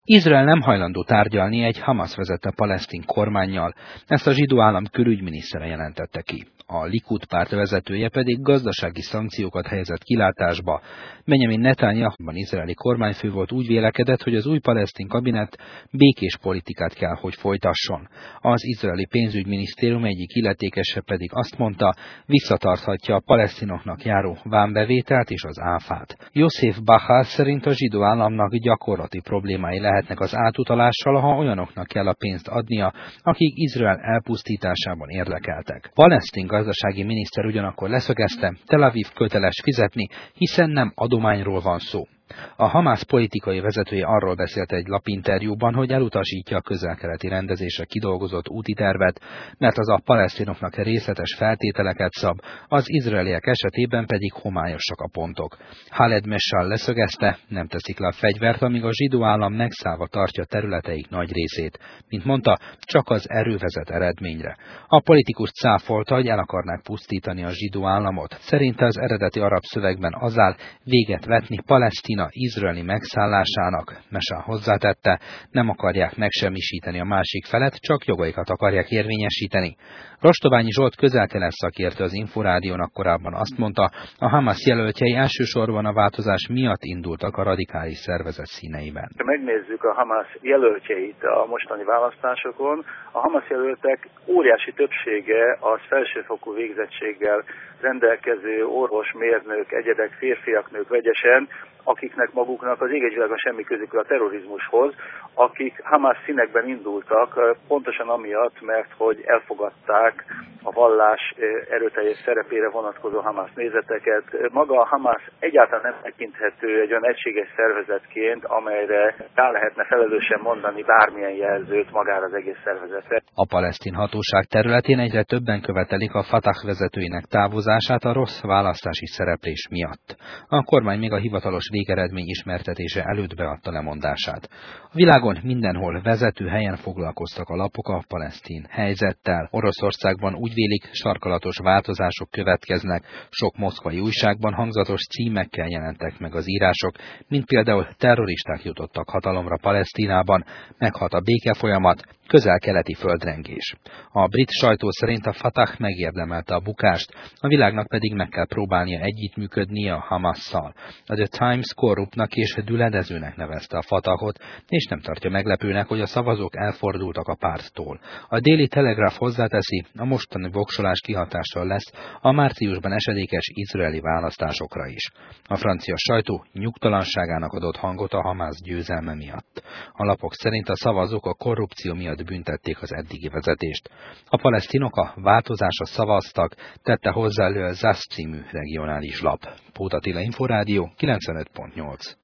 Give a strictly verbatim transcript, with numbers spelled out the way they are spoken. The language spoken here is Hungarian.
Izrael nem hajlandó tárgyalni egy Hamasz vezette palesztin kormánnyal, ezt a zsidó állam külügyminisztere jelentette ki. A Likud párt vezetője pedig gazdasági szankciókat helyezett kilátásba. Benjamin Netanyahu-ban izraeli kormányfő volt, úgy vélekedett, hogy az új palesztin kabinet békés politikát kell, hogy folytasson. Az izraeli pénzügyminisztérium egyik illetékese pedig azt mondta, visszatarthatja a palesztinoknak járó vámbevételt és az áfát. Yosef Bahar szerint a zsidó államnak gyakorlati problémái lehetnek az átutalással, ha olyanoknak kell a pénzt adnia, akik Izrael elpusztításában érdekeltek. Palesztin gazdasági miniszter ugyanakkor leszögezte, Tel Aviv köteles fizetni, hiszen nem adományról van szó. A Hamasz politikai vezetője arról beszélt egy lapinterjúban, hogy elutasítja a közel-keleti rendezésre kidolgozott úti tervet, mert az a palesztinoknak részletes feltételeket szab, az izraeliek esetében pedig homályosak a pontok. Khaled Meshal leszögezte, nem teszik le a fegyvert, amíg a zsidó állam megszállva tartja területeik nagy részét. Mint mondta, csak az erő vezet eredményre. A politikus cáfolta, hogy el akarnák pusztítani a zsidó államot. Szerinte az eredeti arab szövegben az áll, véget vetni Palesztina izraeli megszállásának. Meshal hozzátette, nem akarják megsemmisíteni a másik felet, csak jogaikat akarják érvényesíteni. Rostoványi Zsolt közel-kelet szakértő az Inforádiónak korábban azt mondta, a Hamasz jelöltjei elsősorban a változás miatt indultak a radikális szervezet színeiben. Ha megnézzük a Hamasz jelöltjeit a mostani választásokon, a Hamasz jelöltek óriási többsége az felsőfokú végzettséggel rendelkező orvos, mérnök, egyedek, férfiak, nők vegyesen, akiknek maguknak az ég-egy-világon semmi közük a terrorizmushoz, akik Hamasz színekben indultak, pontosan amiatt, mert hogy elfogadták a vallás erőteljes szerepére vonatkozó Hamasz nézeteket. Maga a Hamasz egyáltalán nem tekinthető egy olyan egységes szervezetként, amelyre rá lehetne felelősen mondani bármilyen jelzőt magára az egész szervezetre. A palesztin hatóság területén egyre többen követelik a Fatah vezetőinek távozását a rossz választási szereplés miatt. A kormány még a hivatalos végeredmény ismertetése előtt beadta lemondását. A világon mindenhol vezető helyen foglalkoztak a lapok a palesztin helyzettel. Oroszországban úgy vélik, sarkalatos változások következnek, sok moszkvai újságban hangzatos címekkel jelentek meg az írások, mint például terroristák jutottak hatalomra Palesztinában, meghat a békefolyamat, közel-keleti földrengés. A brit sajtó szerint a Fatah megérdemelte a bukást, a világnak pedig meg kell próbálnia együttműködnie a Hamasszal. A The Times korruptnak és düledezőnek nevezte a Fatahot, és nem tartja meglepőnek, hogy a szavazók elfordultak a párttól. A Daily Telegraph hozzáteszi, a mostani voksolás kihatással lesz a márciusban esedékes izraeli választásokra is. A francia sajtó nyugtalanságának adott hangot a Hamasz győzelme miatt. A lapok szerint a szavazók a korrupció miatt büntették az eddigi vezetést. A palesztinok a változásra szavaztak, tette hozzá elő a Zaz című regionális lap. Póta Attila, Inforádió, kilencvenöt pont nyolc.